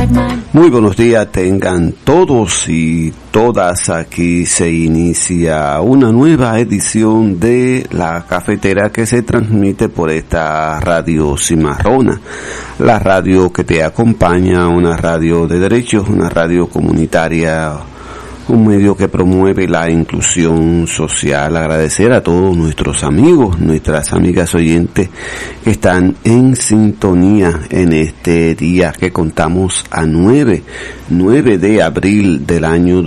Muy buenos días tengan todos y todas. Aquí se inicia una nueva edición de La Cafetera que se transmite por esta radio cimarrona, la radio que te acompaña, una radio de derechos, una radio comunitaria, un medio que promueve la inclusión social. Agradecer a todos nuestros amigos, nuestras amigas oyentes que están en sintonía en este día que contamos a 9 de abril del año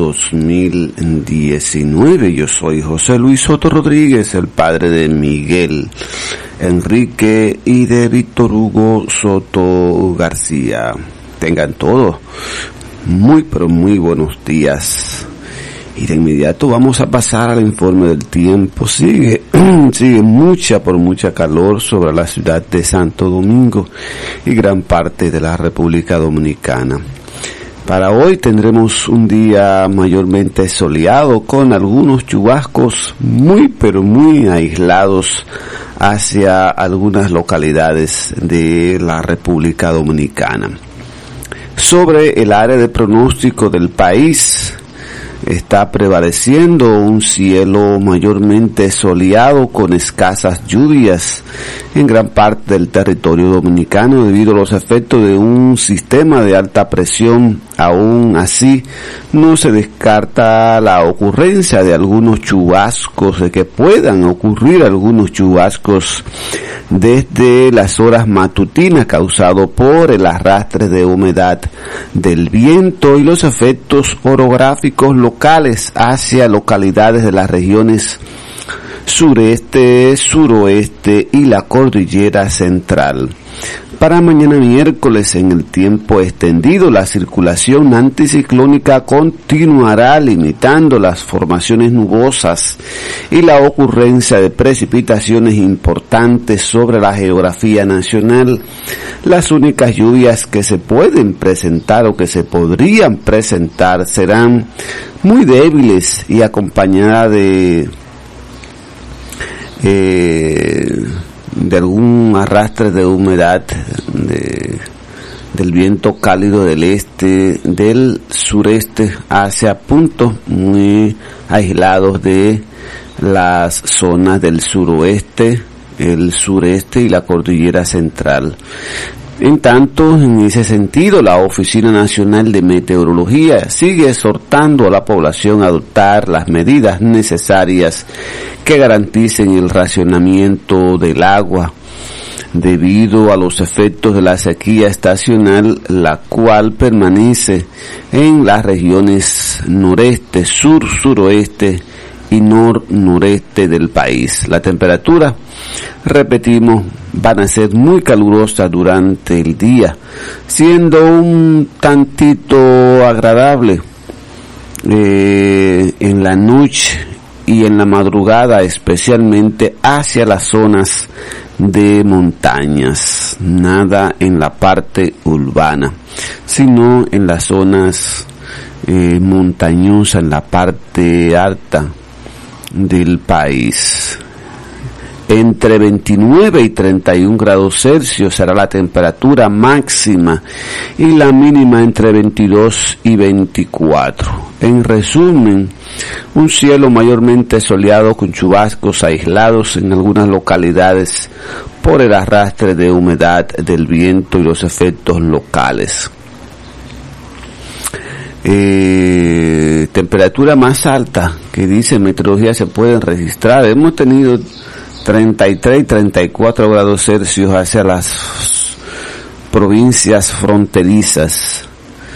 2019. Yo soy José Luis Soto Rodríguez, el padre de Miguel Enrique y de Víctor Hugo Soto García. Tengan todos muy pero muy buenos días. Y de inmediato vamos a pasar al informe del tiempo. Sigue mucha calor sobre la ciudad de Santo Domingo y gran parte de la República Dominicana. Para hoy tendremos un día mayormente soleado con algunos chubascos muy pero muy aislados hacia algunas localidades de la República Dominicana. Sobre el área de pronóstico del país, está prevaleciendo un cielo mayormente soleado con escasas lluvias en gran parte del territorio dominicano debido a los efectos de un sistema de alta presión. Aún así, no se descarta la ocurrencia de algunos chubascos, de que puedan ocurrir algunos chubascos desde las horas matutinas causado por el arrastre de humedad del viento y los efectos orográficos locales hacia localidades de las regiones sureste, suroeste y la cordillera central. Para mañana miércoles, en el tiempo extendido, la circulación anticiclónica continuará limitando las formaciones nubosas y la ocurrencia de precipitaciones importantes sobre la geografía nacional. Las únicas lluvias que se pueden presentar o que se podrían presentar serán muy débiles y acompañadas de algún arrastre de humedad del viento cálido del este, del sureste hacia puntos muy aislados de las zonas del suroeste, el sureste y la cordillera central. En tanto, en ese sentido, la Oficina Nacional de Meteorología sigue exhortando a la población a adoptar las medidas necesarias que garanticen el racionamiento del agua debido a los efectos de la sequía estacional, la cual permanece en las regiones noreste, sur, suroeste y noreste del país. La temperatura, repetimos, van a ser muy calurosas durante el día, siendo un tantito agradable en la noche y en la madrugada, especialmente hacia las zonas de montañas. Nada en la parte urbana, sino en las zonas montañosas, en la parte alta del país. Entre 29 y 31 grados Celsius será la temperatura máxima y la mínima entre 22 y 24. En resumen, un cielo mayormente soleado con chubascos aislados en algunas localidades por el arrastre de humedad del viento y los efectos locales. Temperatura más alta que dice meteorología se pueden registrar. Hemos tenido 33 y 34 grados Celsius hacia las provincias fronterizas.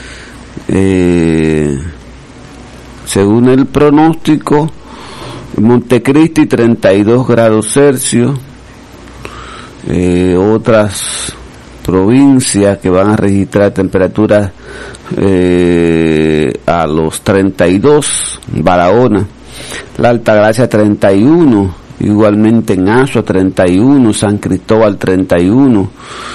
Según el pronóstico, Montecristi 32 grados Celsius, otras provincias que van a registrar temperaturas a los 32, Barahona, la Altagracia 31, igualmente en Azua 31, San Cristóbal 31,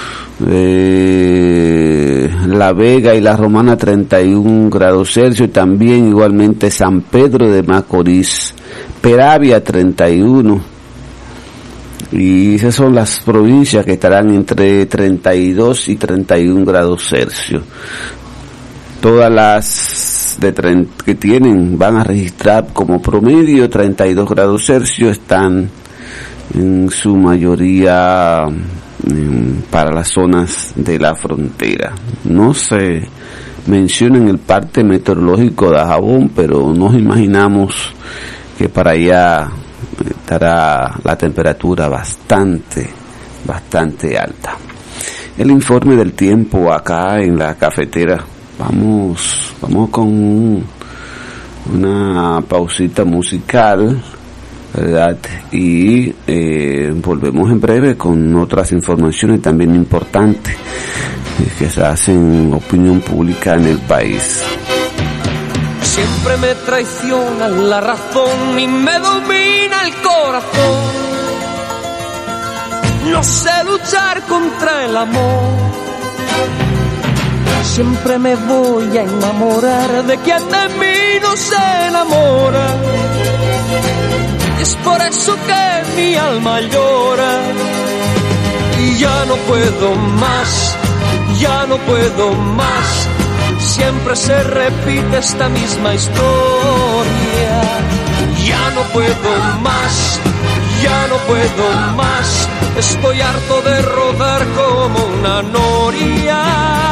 La Vega y La Romana 31 grados Celsius, y también igualmente San Pedro de Macorís, Peravia 31, y esas son las provincias que estarán entre 32 y 31 grados Celsius. Todas las que tienen van a registrar como promedio 32 grados Celsius, están en su mayoría para las zonas de la frontera. No se menciona en el parte meteorológico de Dajabón, pero nos imaginamos que para allá estará la temperatura bastante alta. El informe del tiempo acá en la cafetera. Vamos con una pausita musical, ¿verdad? Y volvemos en breve con otras informaciones también importantes que se hacen opinión pública en el país. Siempre me traiciona la razón y me domina el corazón. No sé luchar contra el amor. Siempre me voy a enamorar de quien de mí no se enamora. Es por eso que mi alma llora. Y ya no puedo más, ya no puedo más. Siempre se repite esta misma historia. Ya no puedo más, ya no puedo más. Estoy harto de rodar como una noria.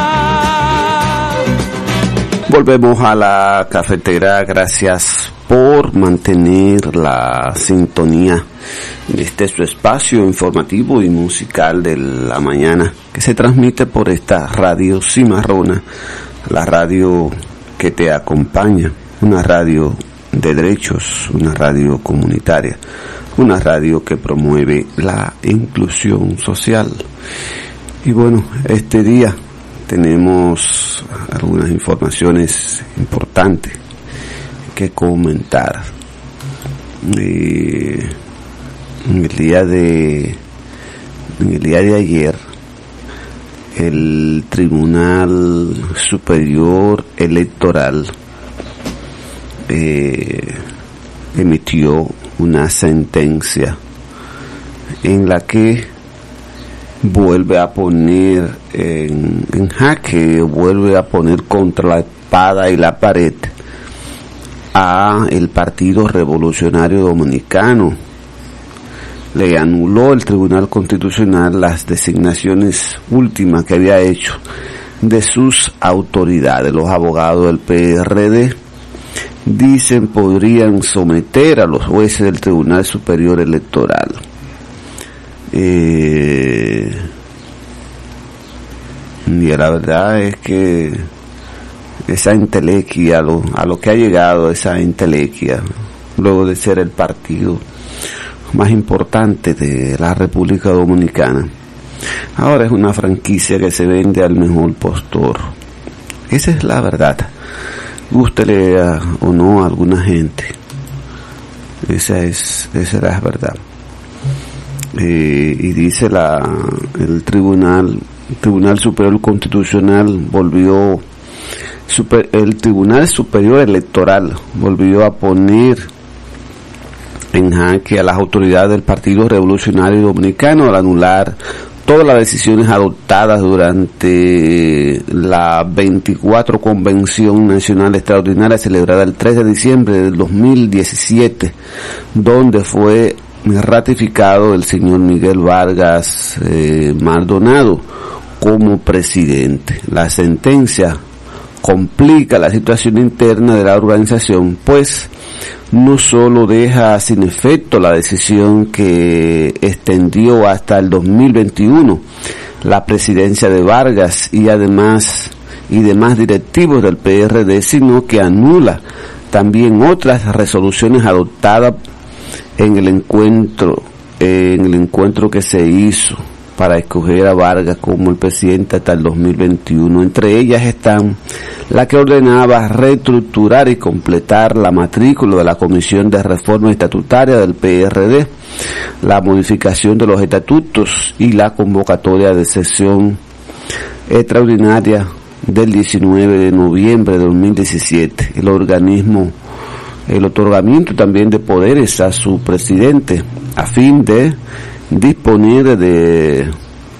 Volvemos a la cafetera. Gracias por mantener la sintonía de este su espacio informativo y musical de la mañana, que se transmite por esta radio cimarrona, la radio que te acompaña, una radio de derechos, una radio comunitaria, una radio que promueve la inclusión social. Y bueno, este día tenemos algunas informaciones importantes que comentar. En el día de ayer, el Tribunal Superior Electoral emitió una sentencia en la que vuelve a poner en jaque, vuelve a poner contra la espada y la pared a el Partido Revolucionario Dominicano. Le anuló el Tribunal Constitucional las designaciones últimas que había hecho de sus autoridades. Los abogados del PRD dicen podrían someter a los jueces del Tribunal Superior Electoral. Y la verdad es que esa entelequia, a lo que ha llegado esa entelequia, luego de ser el partido más importante de la República Dominicana, ahora es una franquicia que se vende al mejor postor. Esa es la verdad, gústele o no a alguna gente. Esa es la verdad. Y dice el Tribunal Superior Constitucional el Tribunal Superior Electoral volvió a poner en jaque a las autoridades del Partido Revolucionario Dominicano al anular todas las decisiones adoptadas durante la 24 Convención Nacional Extraordinaria celebrada el 3 de diciembre del 2017, donde fue ratificado el señor Miguel Vargas Maldonado como presidente. La sentencia complica la situación interna de la organización, pues no solo deja sin efecto la decisión que extendió hasta el 2021 la presidencia de Vargas y demás directivos del PRD, sino que anula también otras resoluciones adoptadas en el encuentro que se hizo para escoger a Vargas como el presidente hasta el 2021. Entre ellas están la que ordenaba reestructurar y completar la matrícula de la Comisión de Reforma Estatutaria del PRD, la modificación de los estatutos y la convocatoria de sesión extraordinaria del 19 de noviembre de 2017. El otorgamiento también de poderes a su presidente a fin de disponer de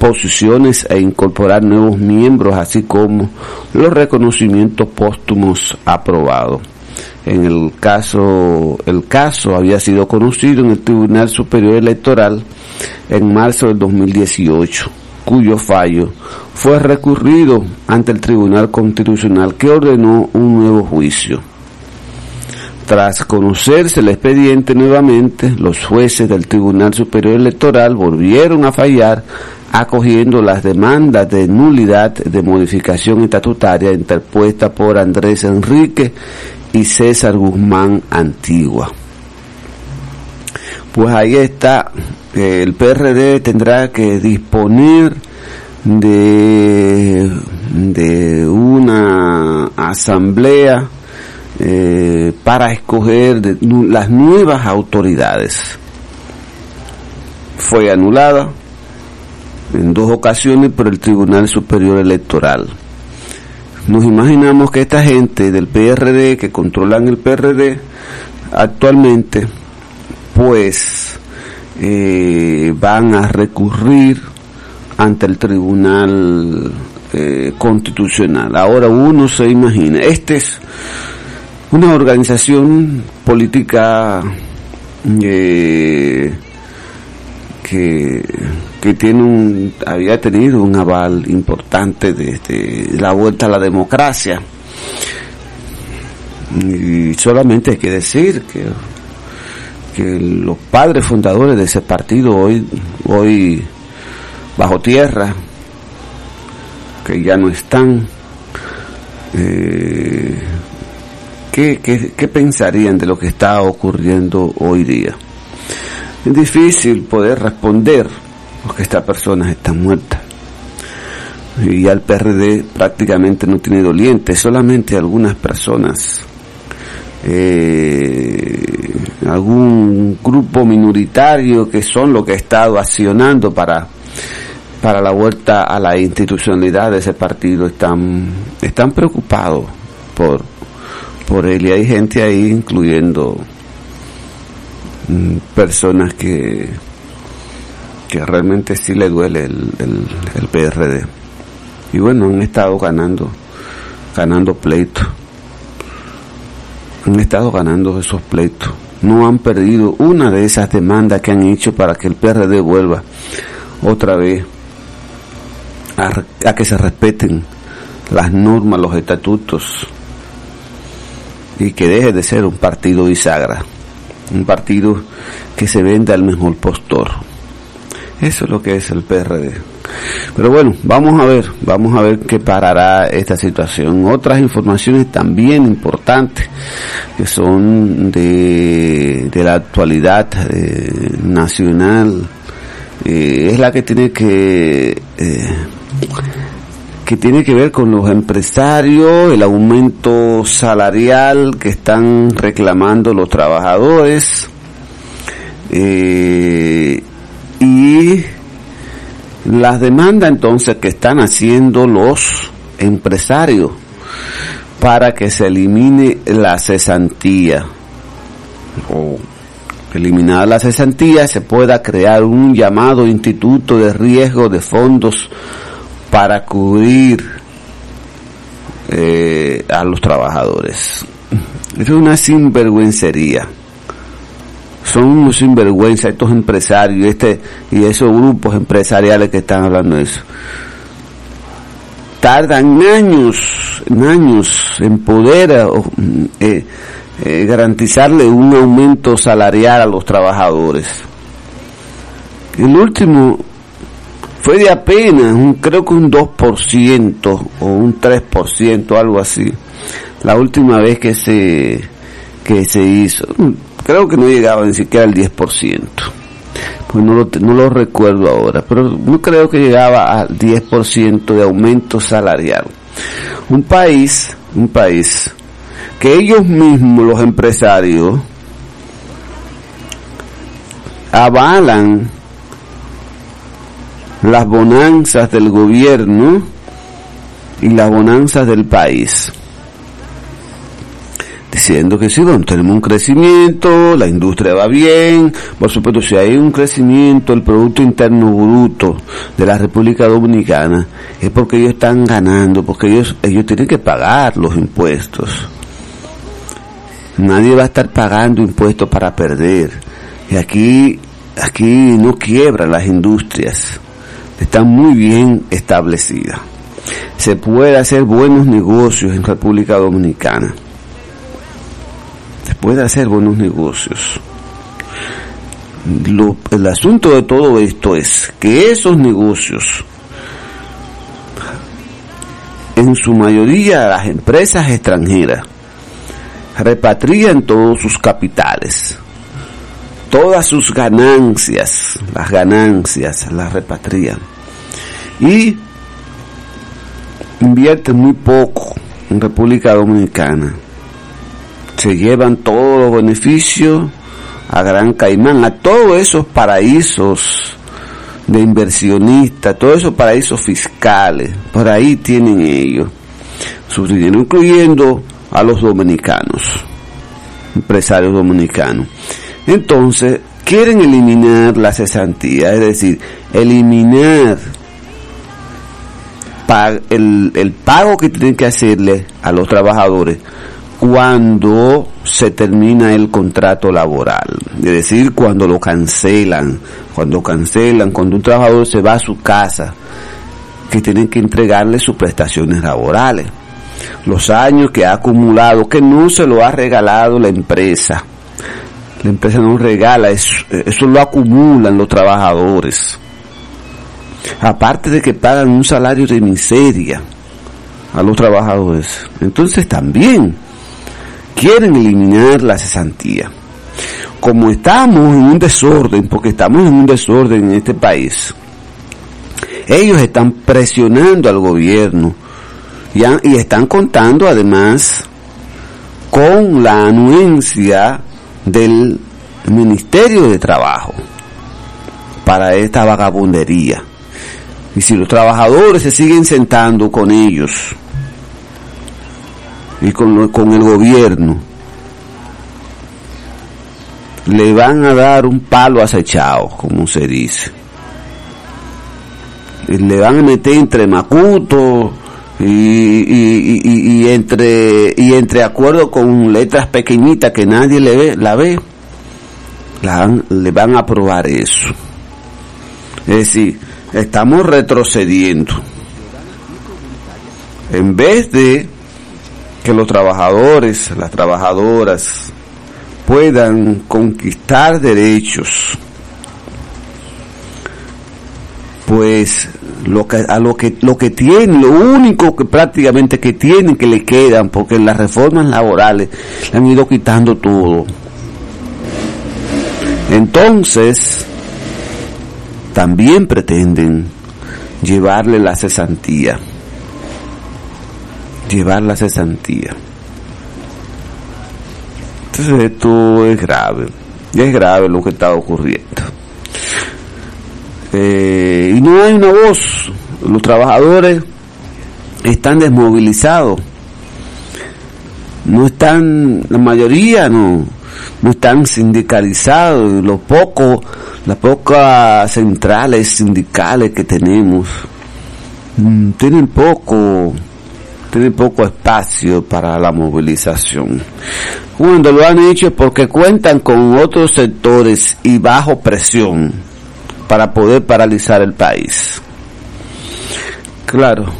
posiciones e incorporar nuevos miembros, así como los reconocimientos póstumos aprobados. El caso había sido conocido en el Tribunal Superior Electoral en marzo del 2018, cuyo fallo fue recurrido ante el Tribunal Constitucional, que ordenó un nuevo juicio. Tras conocerse el expediente nuevamente, los jueces del Tribunal Superior Electoral volvieron a fallar, acogiendo las demandas de nulidad de modificación estatutaria interpuestas por Andrés Enrique y César Guzmán Antigua. Pues ahí está, el PRD tendrá que disponer de una asamblea para escoger las nuevas autoridades. Fue anulada en 2 ocasiones por el Tribunal Superior Electoral. Nos imaginamos que esta gente del PRD, que controlan el PRD actualmente, pues van a recurrir ante el Tribunal Constitucional. Ahora uno se imagina, esta es una organización política que había tenido un aval importante desde la vuelta a la democracia, y solamente hay que decir que los padres fundadores de ese partido hoy bajo tierra, que ya no están, ¿qué pensarían de lo que está ocurriendo hoy día? Es difícil poder responder, porque estas personas están muertas. Y ya el PRD prácticamente no tiene dolientes, solamente algunas personas, algún grupo minoritario que son los que ha estado accionando para la vuelta a la institucionalidad de ese partido, están preocupados por él, y hay gente ahí, incluyendo personas que realmente sí le duele el PRD. Y bueno, han estado ganando pleitos. Han estado ganando esos pleitos. No han perdido una de esas demandas que han hecho para que el PRD vuelva otra vez a que se respeten las normas, los estatutos, y que deje de ser un partido bisagra, un partido que se vende al mejor postor. Eso es lo que es el PRD. Pero bueno, vamos a ver qué parará esta situación. Otras informaciones también importantes que son de la actualidad nacional, es la que tiene que tiene que ver con los empresarios, el aumento salarial que están reclamando los trabajadores, y las demandas entonces que están haciendo los empresarios para que se elimine la cesantía, o eliminada la cesantía se pueda crear un llamado instituto de riesgo de fondos para cubrir a los trabajadores. Es una sinvergüencería. Son unos sinvergüenza estos empresarios y esos grupos empresariales que están hablando de eso. Tardan años en poder garantizarle un aumento salarial a los trabajadores. El último fue de apenas, creo que un 2% o un 3%, algo así. La última vez que se hizo, creo que no llegaba ni siquiera al 10%. Pues no lo recuerdo ahora, pero no creo que llegaba al 10% de aumento salarial. Un país que ellos mismos, los empresarios, avalan las bonanzas del gobierno y las bonanzas del país. diciendo que sí, bueno, tenemos un crecimiento, la industria va bien, por supuesto, si hay un crecimiento, el Producto Interno Bruto de la República Dominicana, es porque ellos están ganando, porque ellos tienen que pagar los impuestos. Nadie va a estar pagando impuestos para perder. Y aquí no quiebran las industrias, están muy bien establecidas. Se puede hacer buenos negocios en República Dominicana. Se puede hacer buenos negocios. El asunto de todo esto es que esos negocios, en su mayoría las empresas extranjeras, repatrian todos sus capitales, todas sus ganancias, las repatrian y invierten muy poco en República Dominicana. Se llevan todos los beneficios a Gran Caimán, a todos esos paraísos de inversionistas, todos esos paraísos fiscales. Por ahí tienen ellos su dinero, incluyendo a los dominicanos, empresarios dominicanos. Entonces, quieren eliminar la cesantía, es decir, eliminar el pago que tienen que hacerle a los trabajadores cuando se termina el contrato laboral, es decir, cuando lo cancelan, cuando un trabajador se va a su casa, que tienen que entregarle sus prestaciones laborales, los años que ha acumulado, que no se lo ha regalado la empresa no regala, eso lo acumulan los trabajadores. Aparte de que pagan un salario de miseria a los trabajadores, entonces también quieren eliminar la cesantía. Como estamos en un desorden, porque estamos en un desorden en este país, ellos están presionando al gobierno y están contando además con la anuencia del Ministerio de Trabajo para esta vagabundería. Y si los trabajadores se siguen sentando con ellos y con el gobierno, le van a dar un palo acechado, como se dice. Y le van a meter entre macuto y entre acuerdo con letras pequeñitas que nadie le van a aprobar eso. Es decir, estamos retrocediendo. En vez de que los trabajadores, las trabajadoras puedan conquistar derechos, pues lo que tienen, lo único que prácticamente que tienen, que le quedan, porque las reformas laborales le han ido quitando todo. Entonces también pretenden llevar la cesantía. Entonces esto es grave, ya es grave lo que está ocurriendo. Y no hay una voz, los trabajadores están desmovilizados, no están, la mayoría no están sindicalizados, las pocas centrales sindicales que tenemos tienen poco espacio para la movilización. Cuando lo han hecho es porque cuentan con otros sectores y bajo presión para poder paralizar el país. Claro,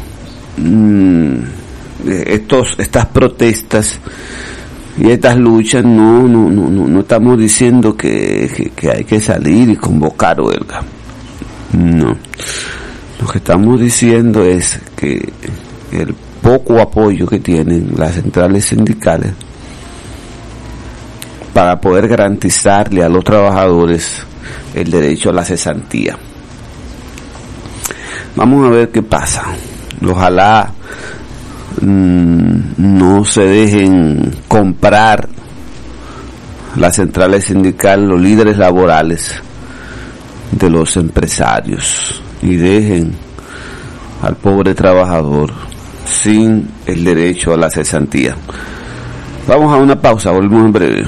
estas protestas y estas luchas no estamos diciendo que hay que salir y convocar huelga. No. Lo que estamos diciendo es que el poco apoyo que tienen las centrales sindicales para poder garantizarle a los trabajadores el derecho a la cesantía. Vamos a ver qué pasa. Ojalá no se dejen comprar las centrales sindicales, los líderes laborales de los empresarios, y dejen al pobre trabajador sin el derecho a la cesantía. Vamos a una pausa, volvemos en breve.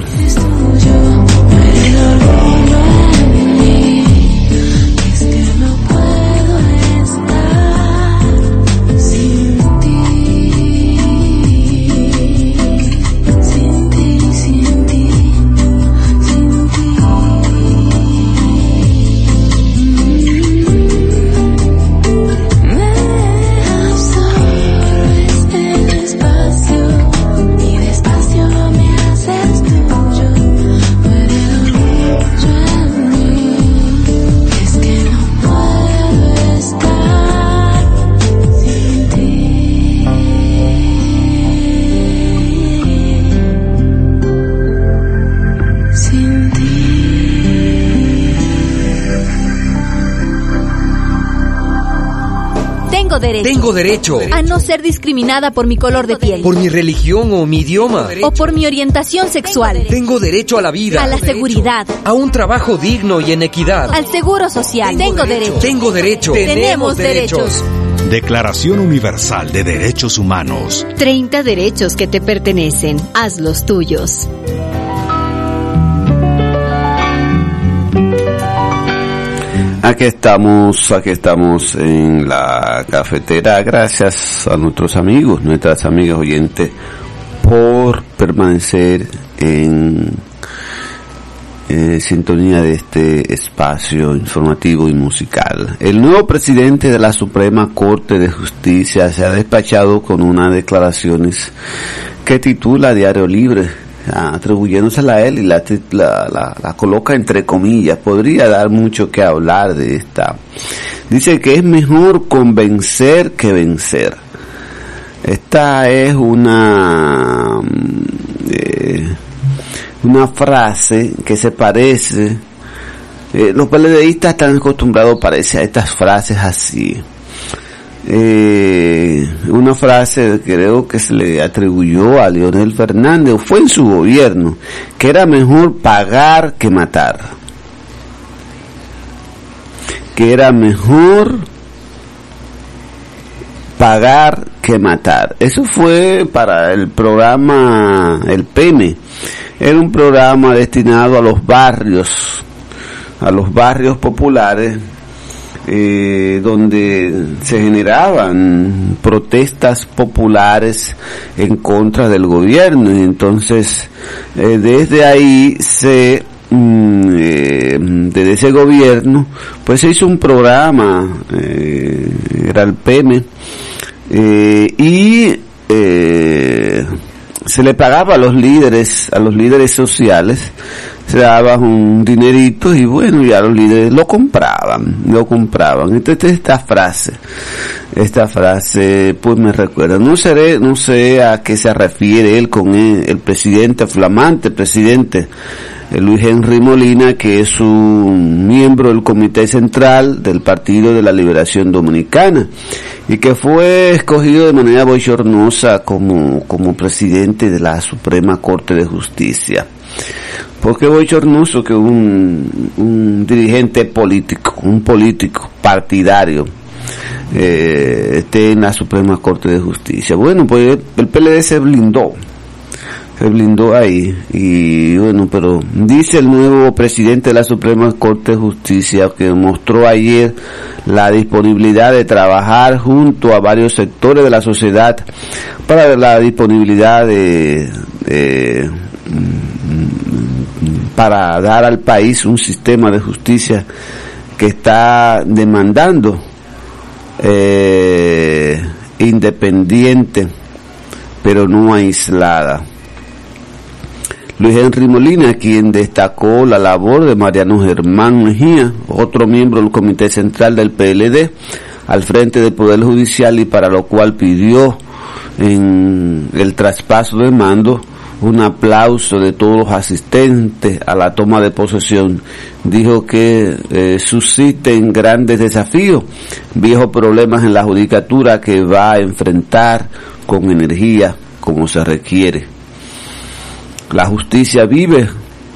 Tengo derecho a no ser discriminada por mi color de piel, por mi religión o mi idioma, o por mi orientación sexual. Tengo derecho a la vida, a la seguridad, a un trabajo digno y en equidad, al seguro social. Tengo derecho. Tengo derecho. Tenemos derechos. Declaración Universal de Derechos Humanos. 30 derechos que te pertenecen. Hazlos tuyos. Aquí estamos en la cafetera. Gracias a nuestros amigos, nuestras amigas oyentes, por permanecer en sintonía de este espacio informativo y musical. El nuevo presidente de la Suprema Corte de Justicia se ha despachado con unas declaraciones que titula Diario Libre, atribuyéndosela a él, y la coloca entre comillas. Podría dar mucho que hablar de esta. Dice que es mejor convencer que vencer. Esta es una frase que se parece, los PLDistas están acostumbrados, parece, a estas frases así. Una frase creo que se le atribuyó a Leonel Fernández, o fue en su gobierno, que era mejor pagar que matar. Que era mejor pagar que matar. Eso fue para el programa, el PEME. Era un programa destinado a los barrios populares, donde se generaban protestas populares en contra del gobierno, y entonces desde ahí desde ese gobierno pues se hizo un programa, era el PEME, y se le pagaba a los líderes sociales, se daba un dinerito, y bueno, ya los líderes lo compraban. Entonces esta frase pues me recuerda, no sé a qué se refiere él con el presidente, flamante presidente Luis Henry Molina, que es un miembro del Comité Central del Partido de la Liberación Dominicana, y que fue escogido de manera bochornosa como presidente de la Suprema Corte de Justicia. Porque bochornoso que un dirigente político, un político partidario, esté en la Suprema Corte de Justicia. Bueno, pues el PLD se blindó ahí, y bueno, pero dice el nuevo presidente de la Suprema Corte de Justicia, que mostró ayer la disponibilidad de trabajar junto a varios sectores de la sociedad para la disponibilidad para dar al país un sistema de justicia que está demandando independiente, pero no aislada. Luis Henry Molina, quien destacó la labor de Mariano Germán Mejía, otro miembro del Comité Central del PLD, al frente del Poder Judicial, y para lo cual pidió en el traspaso de mando un aplauso de todos los asistentes a la toma de posesión. Dijo que susciten grandes desafíos, viejos problemas en la judicatura que va a enfrentar con energía como se requiere. La justicia vive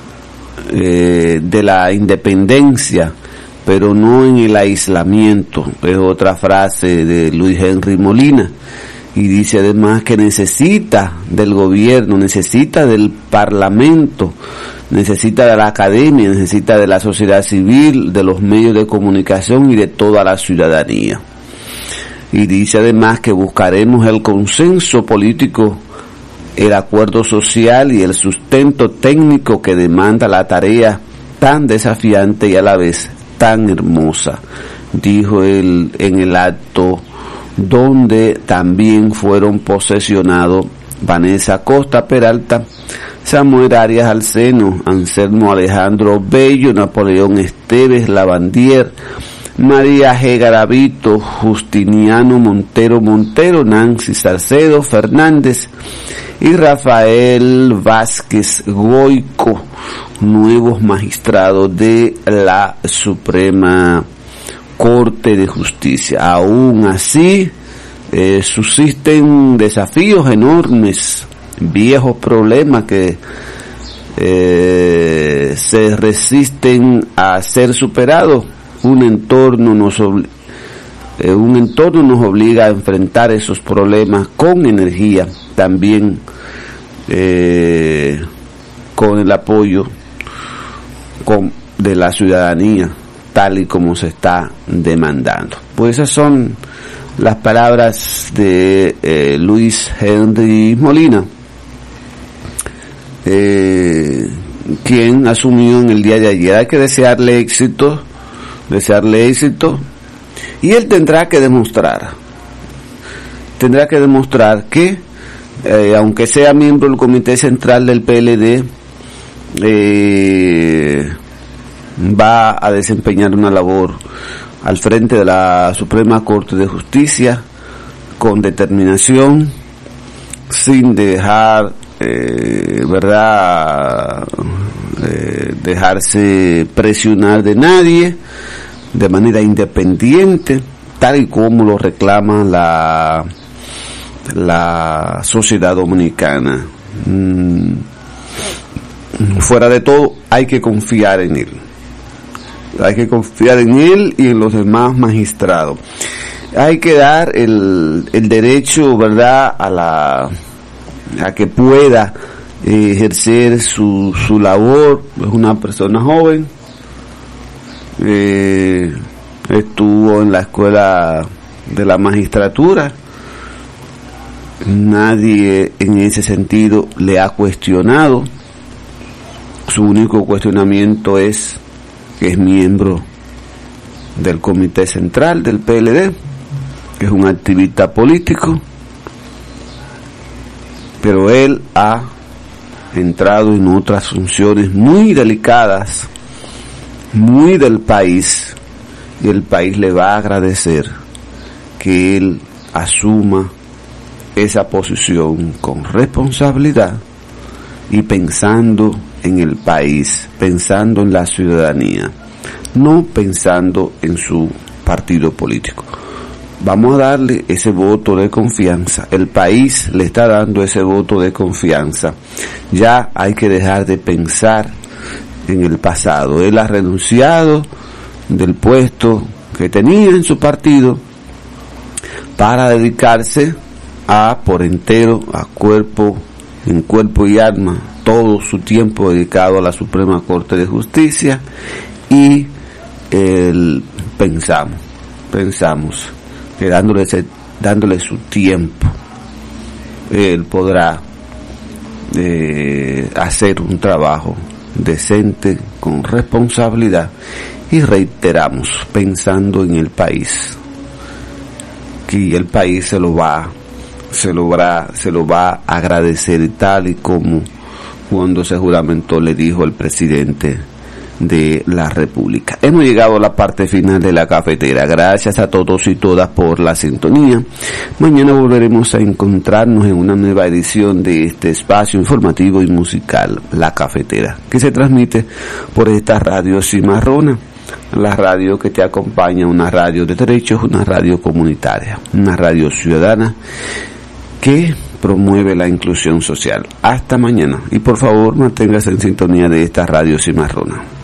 de la independencia, pero no en el aislamiento. Es otra frase de Luis Henry Molina. Y dice además que necesita del gobierno, necesita del parlamento, necesita de la academia, necesita de la sociedad civil, de los medios de comunicación y de toda la ciudadanía. Y dice además que buscaremos el consenso político, el acuerdo social y el sustento técnico que demanda la tarea tan desafiante y a la vez tan hermosa, dijo él en el acto donde también fueron posesionados Vanessa Costa Peralta, Samuel Arias Alseno, Anselmo Alejandro Bello, Napoleón Esteves Lavandier, María G. Garavito, Justiniano Montero, Nancy Salcedo Fernández y Rafael Vázquez Goico, nuevos magistrados de la Suprema Corte de Justicia. Aún así, subsisten desafíos enormes, viejos problemas que se resisten a ser superados. Un entorno nos obliga a enfrentar esos problemas con energía, también con el apoyo de la ciudadanía, tal y como se está demandando. Pues esas son las palabras de Luis Henry Molina, quien asumió en el día de ayer. Hay que desearle éxito, y él tendrá que demostrar que, aunque sea miembro del Comité Central del PLD, va a desempeñar una labor al frente de la Suprema Corte de Justicia con determinación, sin dejar dejarse presionar de nadie, de manera independiente, tal y como lo reclama la sociedad dominicana. Fuera de todo, hay que confiar en él. Hay que confiar en él y en los demás magistrados. Hay que dar el derecho, ¿verdad?, a que pueda ejercer su labor. Es una persona joven, estuvo en la escuela de la magistratura, nadie en ese sentido le ha cuestionado. Su único cuestionamiento es que es miembro del Comité Central del PLD, que es un activista político, pero él ha entrado en otras funciones muy delicadas, muy del país, y el país le va a agradecer que él asuma esa posición con responsabilidad y pensando en el país, pensando en la ciudadanía, no pensando en su partido político. Vamos a darle ese voto de confianza. El país le está dando ese voto de confianza. Ya hay que dejar de pensar en el pasado. Él ha renunciado del puesto que tenía en su partido para dedicarse por entero, en cuerpo y alma, todo su tiempo dedicado a la Suprema Corte de Justicia, y pensamos que dándole su tiempo, él podrá hacer un trabajo decente, con responsabilidad, y reiteramos, pensando en el país, que el país se lo va a agradecer, tal y como cuando se juramentó le dijo el presidente de la República. Hemos llegado a la parte final de la cafetera. Gracias a todos y todas por la sintonía. Mañana volveremos a encontrarnos en una nueva edición de este espacio informativo y musical, La Cafetera, que se transmite por esta radio cimarrona, la radio que te acompaña, una radio de derechos, una radio comunitaria, una radio ciudadana que promueve la inclusión social. Hasta mañana, y por favor manténgase en sintonía de esta radio cimarrona.